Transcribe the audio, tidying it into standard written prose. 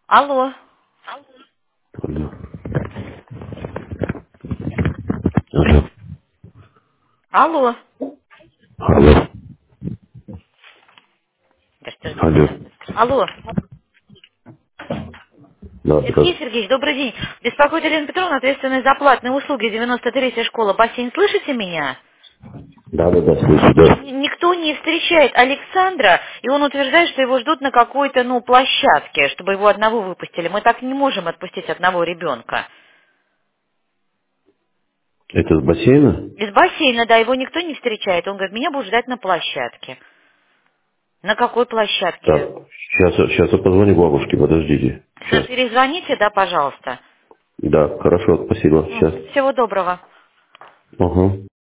Алло. Алло. Алло. Алло. Алло. Да что ж за Алло. диагноз? Алло. Да, Сергей здравствуйте. Сергеевич, добрый день. Беспокоит Елена Петровна, ответственная за платные услуги, 93-я школа, бассейн. Слышите меня? Да, слышу, да. Никто не встречает Александра, и он утверждает, что его ждут на какой-то, площадке, чтобы его одного выпустили. Мы так не можем отпустить одного ребенка. Это с бассейна? Из бассейна, да, его никто не встречает. Он говорит, меня будут ждать на площадке. На какой площадке? Так, сейчас я позвоню бабушке, подождите. Сейчас. Перезвоните, да, пожалуйста. Да, хорошо, спасибо. Сейчас. Всего доброго. Ага.